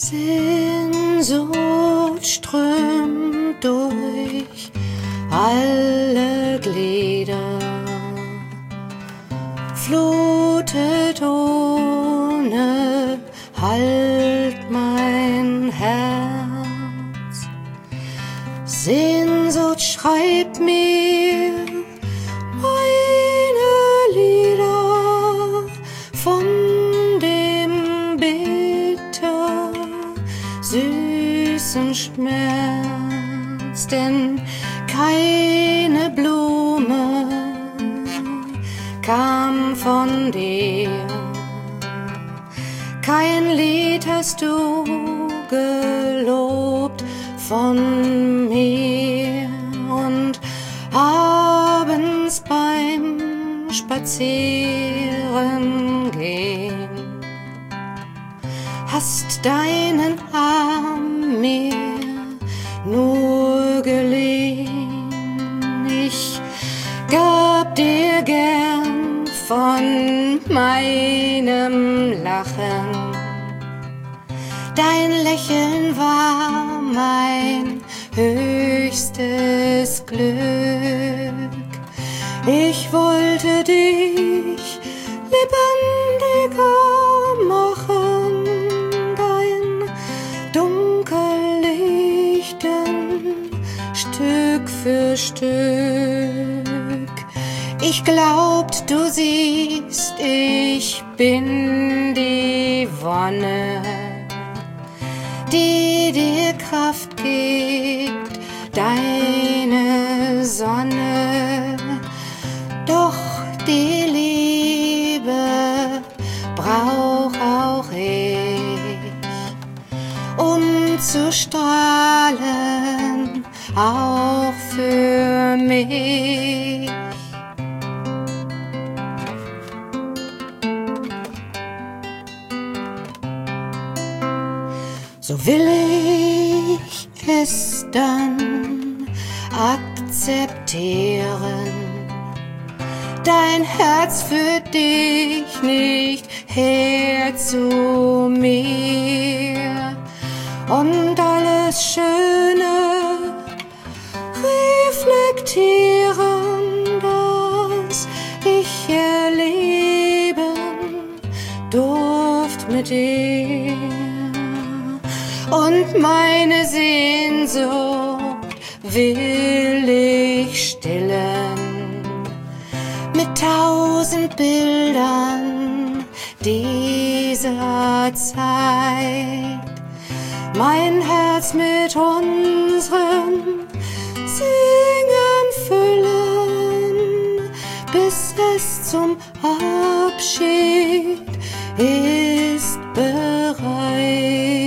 Sehnsucht strömt durch alle Glieder, flutet ohne Halt mein Herz. Sehnsucht schreibt mir meine Lieder von dem bitter süßen Schmerz, denn keine Blume kam von dir, kein Lied hast du gelobt von mir, und abends beim Spazierengehen hast deinen Arm mir nur geliehen. Ich gab dir gern von meinem Lachen, dein Lächeln war mein höchstes Glück. Ich wollte dich lebendiger machen, dein Dunkel lichten Stück für Stück. Ich glaubt, du siehst, ich bin die Wonne, die dir Kraft gibt, deine Sonne. Doch die Liebe brauch auch ich, um zu strahlen, auch für mich. So will ich es dann akzeptieren, dein Herz führt dich nicht her zu mir, und alles Schöne reflektieren, das ich erleben durft mit dir. Und meine Sehnsucht will ich stillen mit 1000 Bildern dieser Zeit. Mein Herz mit unserem Singen füllen, bis es zum Abschied ist bereit.